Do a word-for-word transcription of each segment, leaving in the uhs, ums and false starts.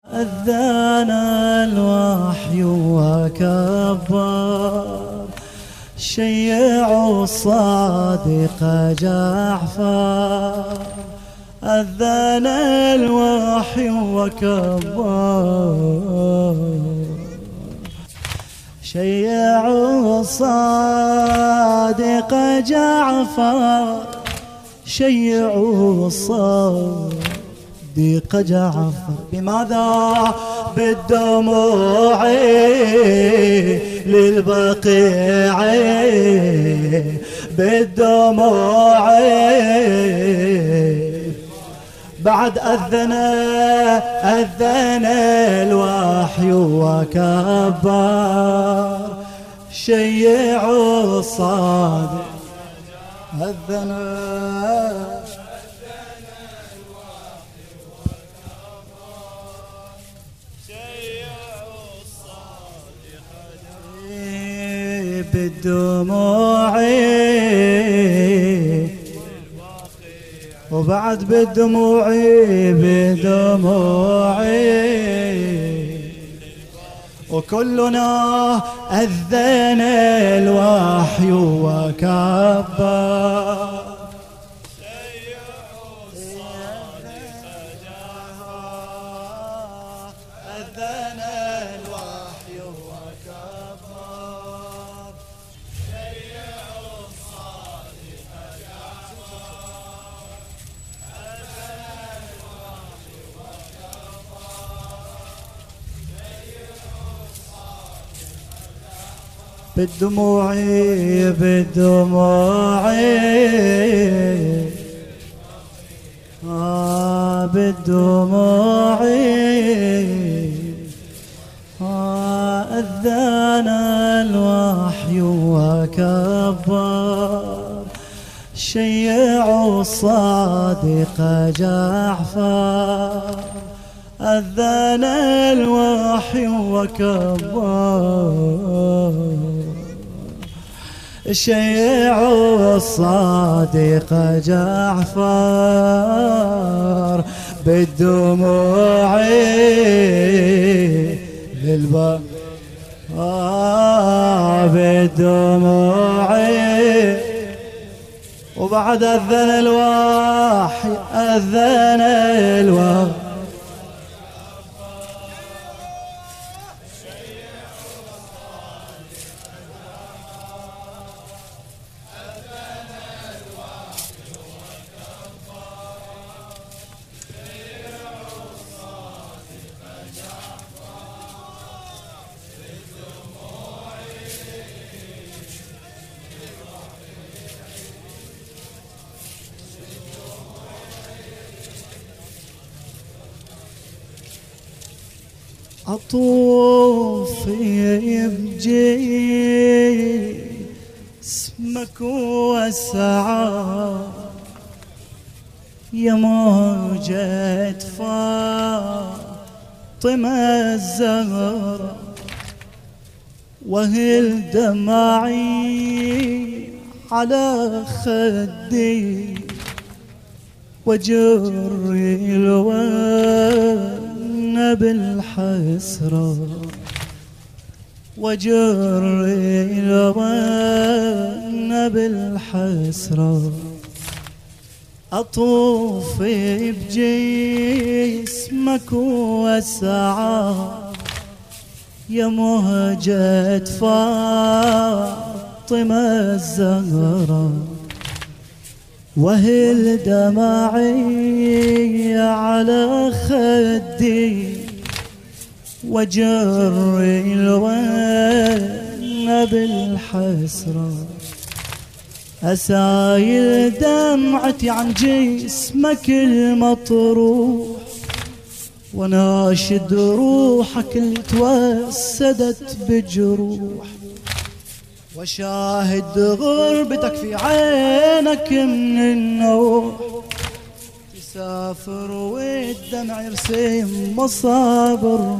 أذان الوحي وكبر شيعوا الصادق جعفر. أذان الوحي وكبر شيعوا الصادق جعفر. شيعوا الصادق جعفر. بماذا؟ بالدموع للبقيع، بالدموع بعد أذن أذن الوحي وكبر شيعوا الصادق. أذن بالدموع وبعد بالدموع بدموع وكلنا أذن الوحي وكبر أذن الوحي وكبر شيعوا الصادق بالدموع بالدموع آه بالدموع آه أذان الوحي وكبر شيعوا الصادق جعفر. أذان الوحي وكبر شيعوا الصادق جعفر. بالدموع للباب آه بالدموع وبعد أذن الوحي أذن الوحي أطوف بجي اسمك واسعى يا موجة فاطمة الزهرة وهل دمعي على خدي وجري الوان بالحسرة وجري الوان بالحسرة. أطوف بجسمك واسعى يا مهجة فاطمة الزهرة وهل دمعي على خدي وجري الوان بالحسرة. أسايل دمعتي عن جسمك المطروح وناشد روحك اللي توسدت بجروح وشاهد غربتك في عينك من النوح. تسافر والدمع يرسم مصابر.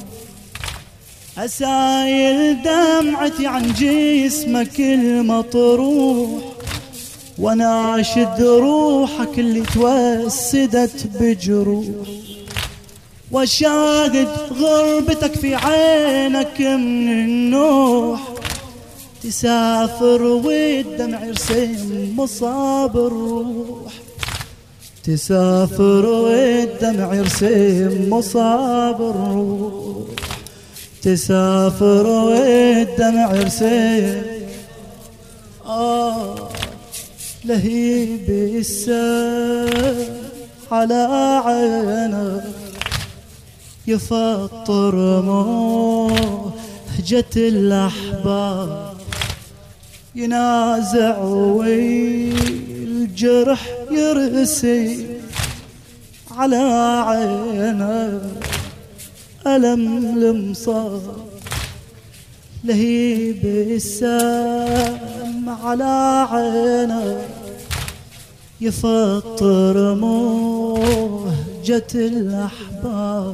أسايل دمعتي عن جسمك المطروح وناشد روحك اللي توسدت بجروح وشاهد غربتك في عينك من النوح، تسافر والدمع يرسم مصاب الروح، تسافر والدمع يرسم مصاب الروح، تسافر والدمع يرسم آه لهيب السام على عينك، يفطر موجة الأحباب، ينازع والجرح يرسي على عينه ألم المصاب، لهيب السام على عينه، يفطر موجة الأحباب،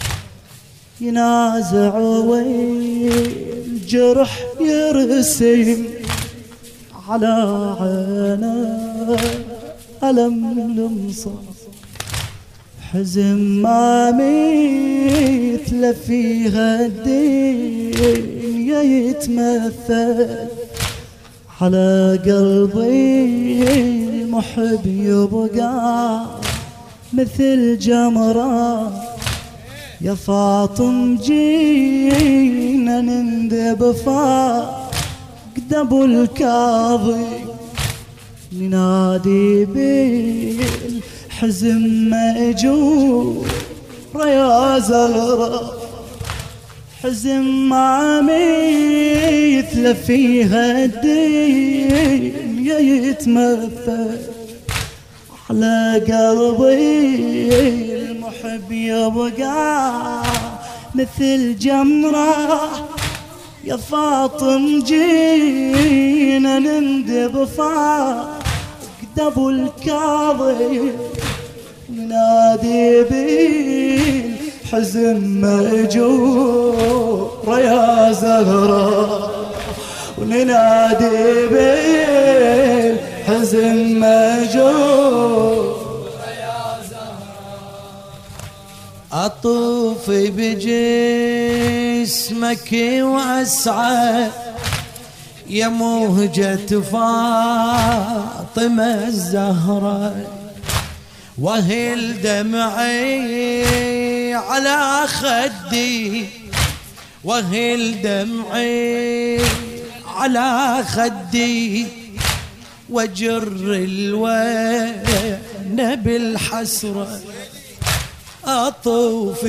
ينازع والجرح يرسم على عينه ألم المصاب، حزن ما مثل فيها الدنيا يتمثل، على قلبي المحب يبقى مثل جمرة، يا فاطم جينا نندب فاقد ابو الكاظم، ننادي بالحزن مأجور يا زهرة، حزن ما مثل فيها الدنيا يتمثل، على قلبي المحب يبقى مثل جمرة، يا فاطم جينا نندب فاقد ابو الكاظم، ننادي بالحزن مأجور يا زهرة، وننادي بالحزن مأجور يا زهرة، أطوف بجسمك وأسعى يا مهجة فاطمة الزهرة، وهل دمعي على خدي، وهل دمعي على خدي، وجر الوين بالحسرة، أطوف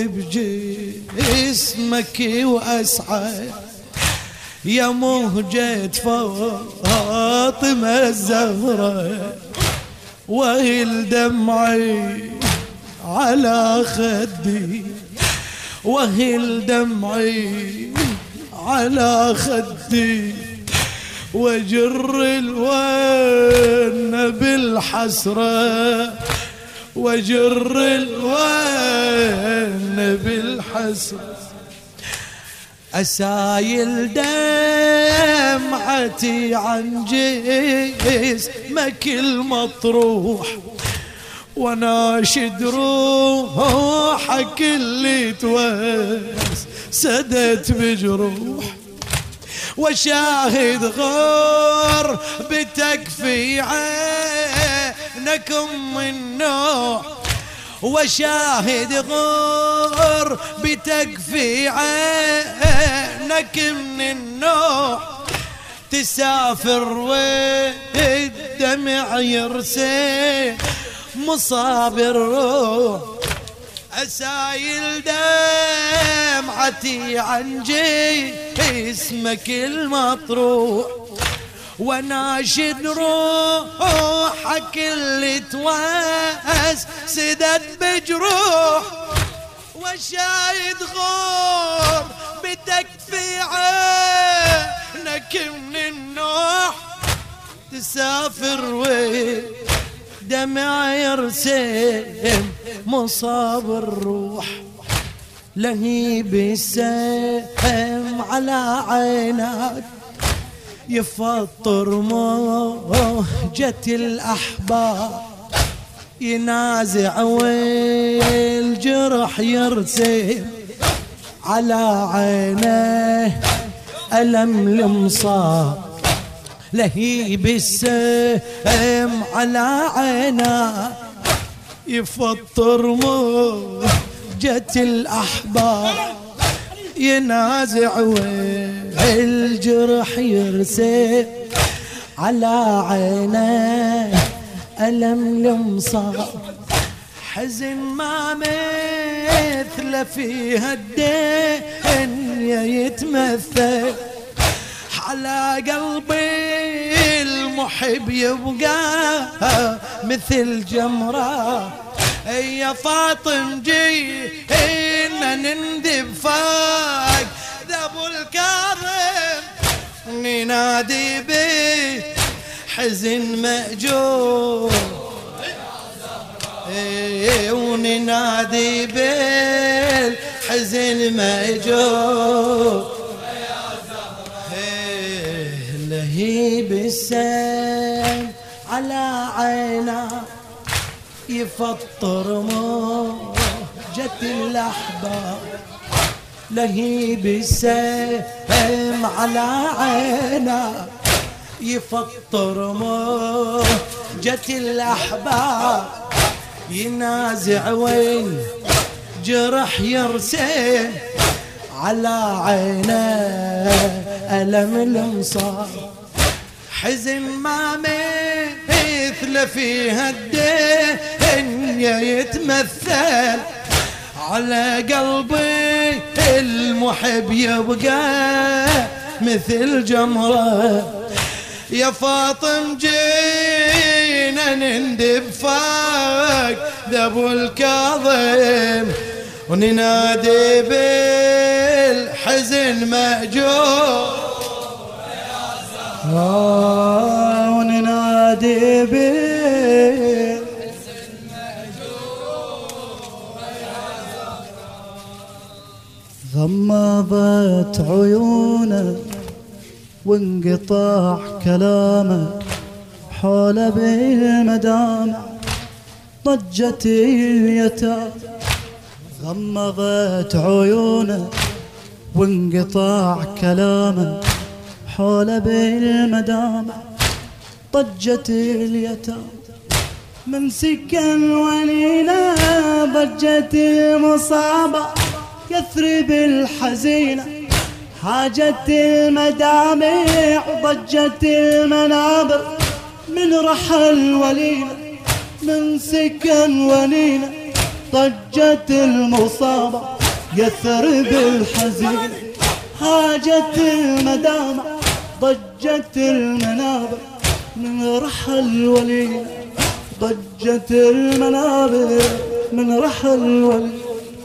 بجسمك وأسعى يا مهجة فاطمة الزهرة، وهل دمعي على خدي، وهل دمعي على خدي، وجر الوين بالحسرة، وجر الوين بالحسرة، أسايل دمعتي عن جسمك المطروح، وناشد روحك اللي توسدت بجروح، وشاهد غربتك في عينك أم النوح، وشاهد غربتك في عينك من النوح، تسافر والدمع يرسل مصاب الروح، أسايل دمعتي عن جسمك المطروح، وناشد روحك اللي توسدت بجروح، وشايد غربتك في عينك من النوح، تسافر ودمع يرسم مصاب الروح، لهيب السهم على عينك، يفطر موجة الأحباب، ينازع والجرح يرسم على عينه ألم المصاب لهيب السهم على عينه يفطر موجة الأحباب ينازع والجرح يرسم على عينه ألم المصاب حزن ما مثل فيها الدنيا يتمثل على قلبي المحب يبقى مثل جمرة يا فاطم جينا نندب فاق ذبو الكاظم ننادي به حزن مأجور وننادي بالحزن مأجور لهيب السيل على عينه يفطر موجة الأحباب لهيب السيل على عينه يفطر موجة الأحباب ينازع وين جرح يرسم على عينه ألم المصاب حزن ما مثل فيها الدنيا يتمثل على قلبي المحب يبقى مثل جمرة يا فاطم جينا نندب فاق ذبو الكاظم وننادي بالحزن مأجور آه وننادي بالحزن مأجور غمضت عيونه وانقطاع كلامه حول بالمدامع ضجت اليتامى غمضت عيونه وانقطاع كلامه حول بالمدامع ضجت اليتامى من سكن ولينا ضجت المصابة يثرب الحزينة حاجت المدامع ضجت المنابر من رحل ولينا من سكن ولينا ضجت المصابة يثرب الحزينة حاجت المدامع ضجت المنابر من رحل ولينا ضجت المنابر من رحل ولينا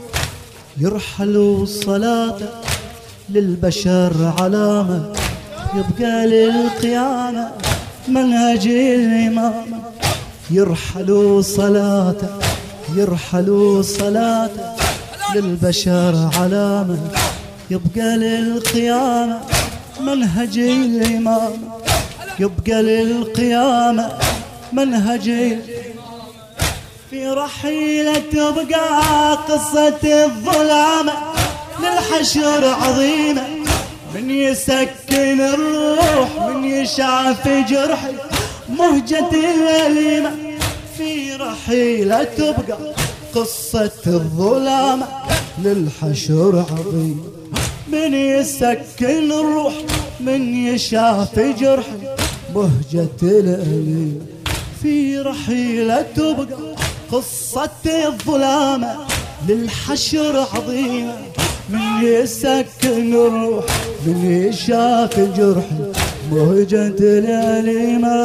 يرحل صلاته للبشر علامة يبقى للقيامة منهج الإمامة يرحل صلاته يرحل صلاته للبشر علامة يبقى للقيامة منهج الإمامة يبقى للقيامة منهج في رحيلة تبقى قصة الظلامة للحشر عظيمة من يسكن الروح من يشاف جرحي مهجة الأليمة في رحيلة تبقى قصة الظلامة للحشر عظيمة من يسكن الروح من يشاف جرحي مهجة الأليمة في رحيلة تبقى قصة الظلامة للحشر عظيمة من يسكن الروح من يشاف جرحي مهجة الأليمة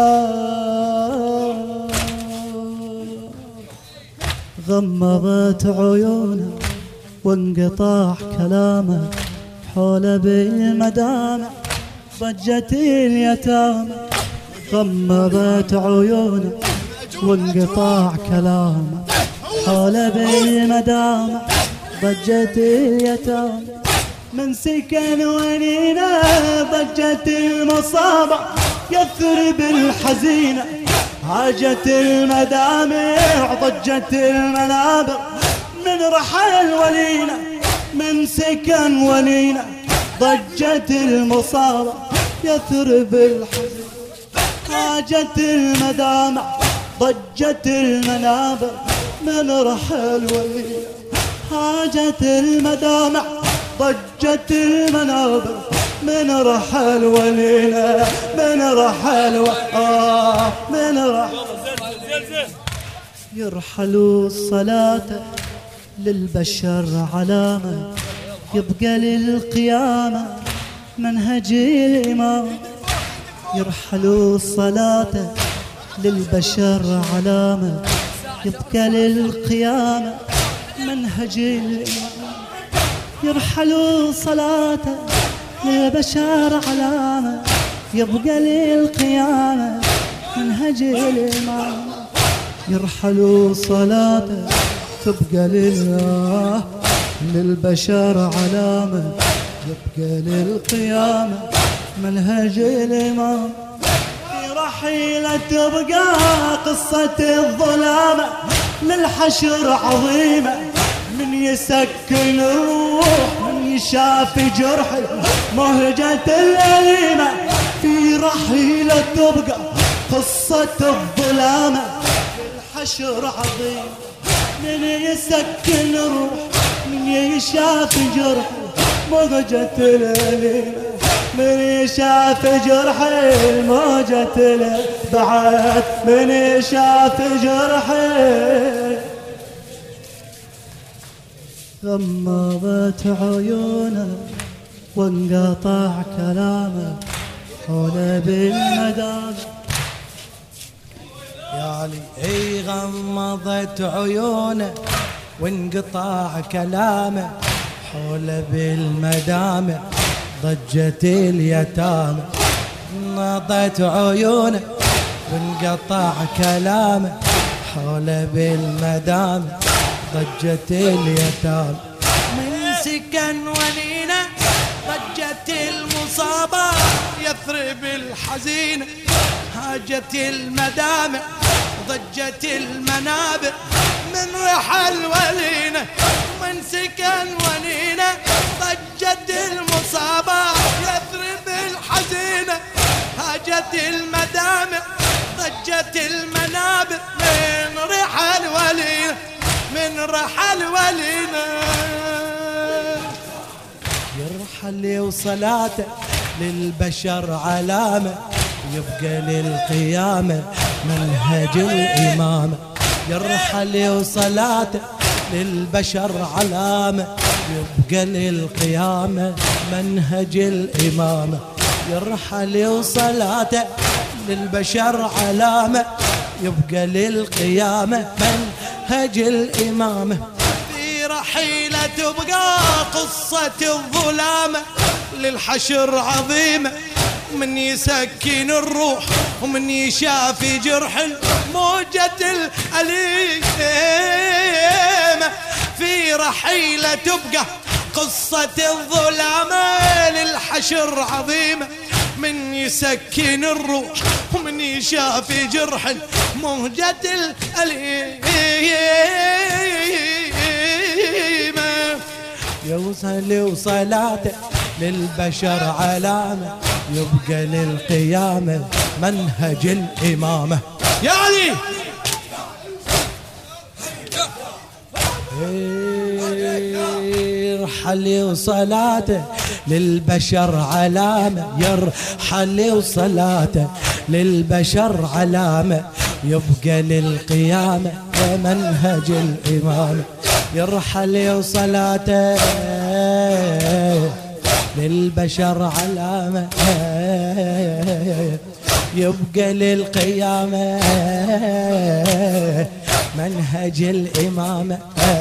غمضت عيونه وانقطاع كلامه حول بالمدامع ضجت اليتامى غمضت عيونه وانقطاع كلامه حول بالمدامع ضجت اليتامى من سكن ولينا ضجت المصابة يثرب الحزينة هاجت المدامع ضجت المنابر من رحل ولينا من سكن ولينا ضجت المصابة يثرب الحزن هاجت المدامع ضجت المنابر من رحل ولينا هاجت المدامع ضجت المنابر من رحل ولينا من رحل و... آه من رحل يرحلوا الصلاة للبشر علامة يبقى للقيامة منهج الإمام يرحلوا الصلاة للبشر علامة يبقى للقيامة منهج الإمام يرحلوا صلاة للبشر علامة يبقى للقيامة منهج الإمام يرحلوا صلاة تبقى لله للبشر علامة يبقى للقيامة منهج الإمام في رحيلة تبقى قصة الظلامة للحشر عظيمة من يسكن الروح من يشاف جرح مهجة الأليمة في رحيلة تبقى قصة الظلامة للحشر عظيمة من يسكن الروح من يشاف جرح مهجة الأليمة من يشاف جرح موجة بعد من يشاف جرح غمضت عيونه وانقطع كلامه حول بالمدام يا علي اي غمضت عيونه وانقطع كلامه حول بالمدامع ضجت اليتامى غمضت عيونه وانقطع كلامه حول بالمدامع ضجت اليتامى من سكن ونينة ضجت المصابة يثرب الحزينة هاجت المدامع ضجت المنابر من رحل ولينا من سكن ونينة ضجت المصابة يثرب الحزينة هاجت المدامع ضجت المنابر من رحل ولينا من رحل ولينا يرحل وصلاته للبشر علامة يبقى للقيامة منهج الإمامة يرحل وصلاته للبشر علامة يبقى للقيامة منهج الإمامة يرحل وصلاته للبشر علامة يبقى للقيامة منهج الإمامة في رحيلة تبقى قصة الظلامة للحشر عظيمة من يسكن الروح ومن يشافي جرح موجة الأليمة في رحيلة تبقى قصة الظلامة للحشر عظيمة من يسكن الروح ومن يشافي جرح موجة الأليمة يوصل وصلاته للبشر علامة يبقى للقيامة منهج الإمامة يعني يرحل وصلاته للبشر علامة يرحل وصلاته للبشر علامة يبقى للقيامة منهج الإمامة يرحل وصلاته للبشر علامة يبقى للقيامة منهج الإمامة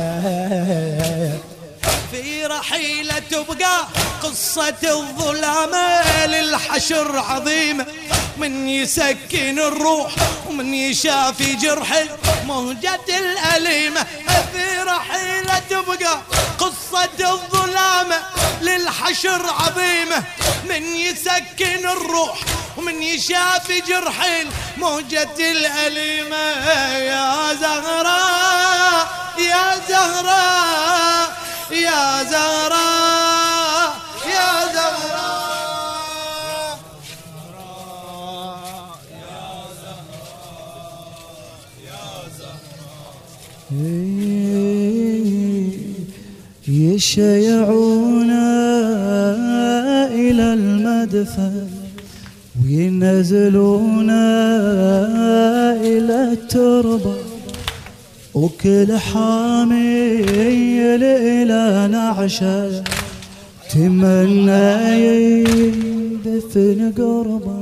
في رحيلة تبقى قصة الظلامة للحشر عظيمة من يسكن الروح ومن يشافي جرح موجة الأليمة في رحيلة تبقى قصة الظلامة للحشر الحشر عظيمة، من يسكن الروح ومن يشافي جرح الموجة الأليمة. يا زهراء يا زهراء يا زهراء يا زهراء يشيعونا إلى المدفن وينزلونا إلى التربة، وكل حامل إلى نعشه تمنى يدفن قربه.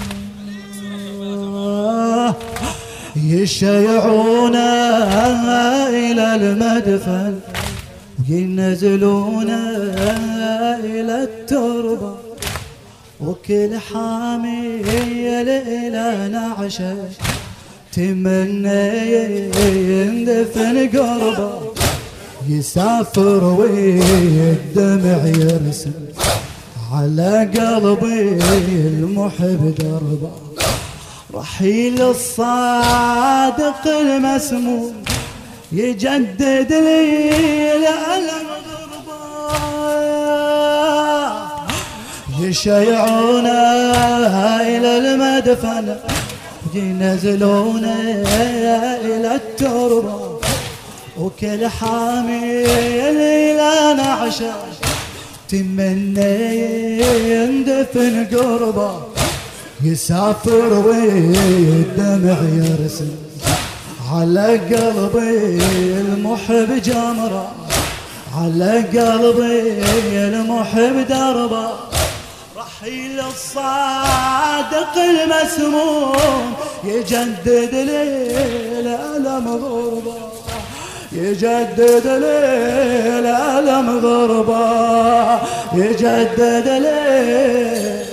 يشيعونا إلى المدفن وينزلونا إلى التربة، وكل حامل إلى نعشه تمنى يندفن قربه. يسافر والدمع يرسم على قلبي المحب دربه، رحيل الصادق المسموم يجدد لي الألم غربة. يشيعونا إلى المدفن ينزلونا إلى التربة، وكل حامل إلى نعشه تمنى يندفن قربه. يسافر والدمع يرسم على قلبي المحب جمرة، على قلبي المحب دربه، رحيل الصادق المسموم يجدد لي الألم غربة، يجدد لي الألم غربة، يجدد لي.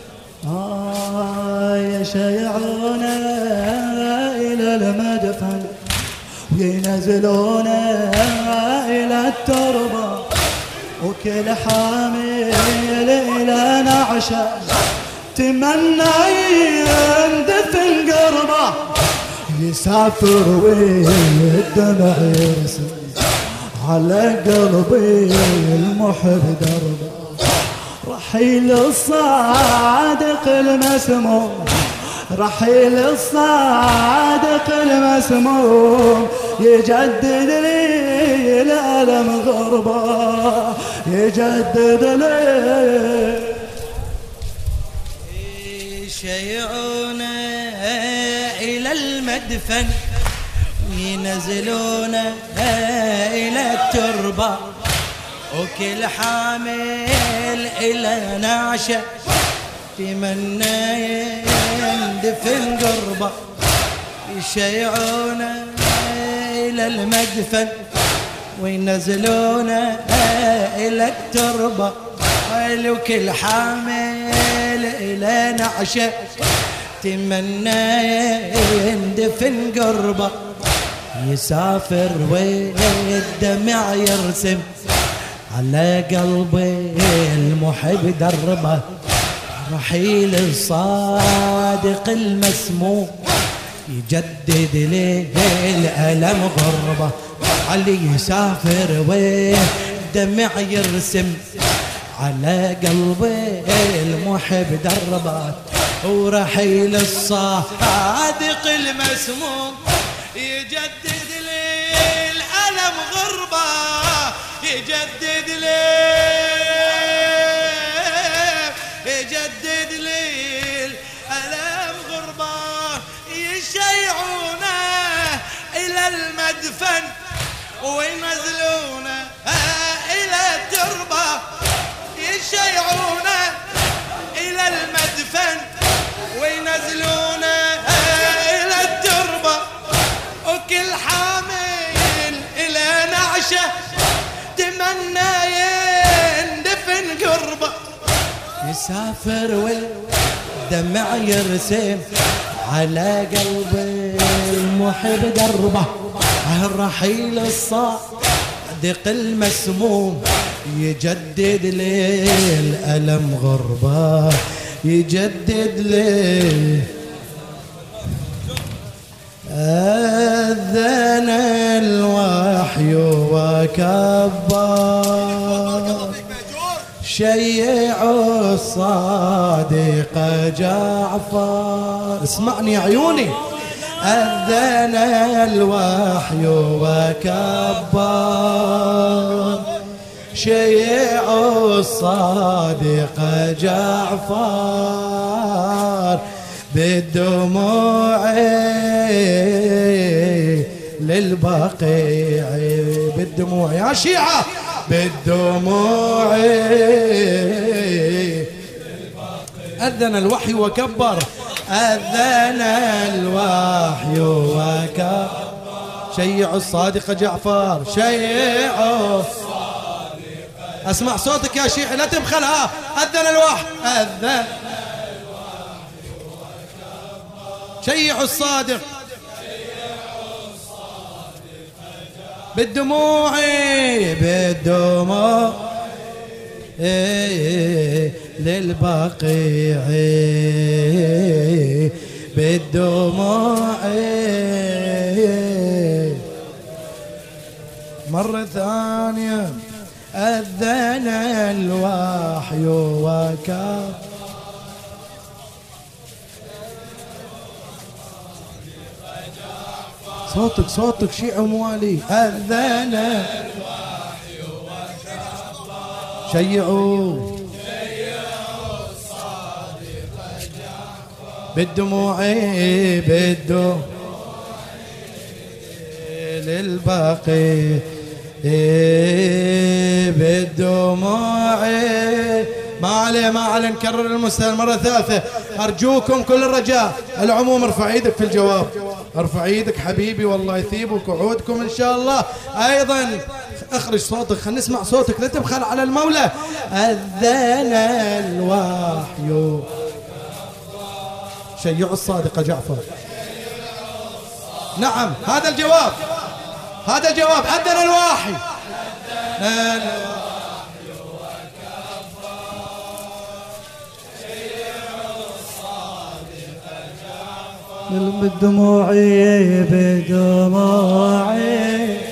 آه يشيعونا إلى المدفن وينزلونا إلى التربة، وكل حامل إلى نعشه تمنى يندفن قربه. يسافر والدمع يرسم على قلبي المحب دربه، رحيل الصادق المسموم، رحيل الصادق المسموم يجدد لي الألم غربة، يجدد لي. يشيعونا إلى المدفن ينزلونا إلى التربة، وكل حامل إلى نعشه تمنى يندفن قربه. يشيعونا إلى المدفن وينزلونا إلى التربة، وكل حامل إلى نعشه تمنى يندفن قربه. يسافر والدمع يرسم على قلبي المحب دربه، رحيل الصادق المسموم يجدد ليه الألم غربة. علي يسافر والدمع يرسم على قلبي المحب دربه، ورحيل الصادق المسموم يجدد لي الألم غربة، يجدد لي يجدد لي الألم غربة. يشيعونا إلى المدفن وينزلونا إلى التربة، يشيعونا إلى المدفن وينزلونا إلى التربة، وكل حامل إلى نعشه تمنى يندفن قربه. يسافر والدمع يرسم على قلبي المحب دربه، الرحيل الصادق المسموم يجدد لي الألم غربة، يجدد لي أذن الوحي وكبر شيع الصادق جعفر. اسمعني يا عيوني. أذن الوحي وكبر شيع الصادق جعفر بالدموع للبقيع، بالدموع يا شيعة، بالدموع. أذن الوحي وكبر، أذن الوحي وكبر شيع الصادق جعفر، شيع الصادق. أسمع صوتك يا شيعي لا تبخلها. أذن الوحي، أذن شيع الصادق بالدموع، بالدموع للبقيع، بالدموع. مرة ثانية. أذن الوحي وكبر صوتك صوتك شيعي موالي. أذن الوحي وكبر شيعوا الصادق جعفر بالدموع، بالدموع للباقي، بالدموع. ما عليه ما عليه. نكرر المسألة مرة ثالثة أرجوكم كل الرجاء. العموم ارفع ايدك في الجواب، ارفع ايدك حبيبي والله يثيبك وعودكم ان شاء الله. ايضا اخرج صوتك خلينا نسمع صوتك لا تبخل على المولى. أذن الوحي شيع الصادق جعفر. نعم هذا الجواب، هذا الجواب. أذن الوحي، أذن بالدموع، بدموعي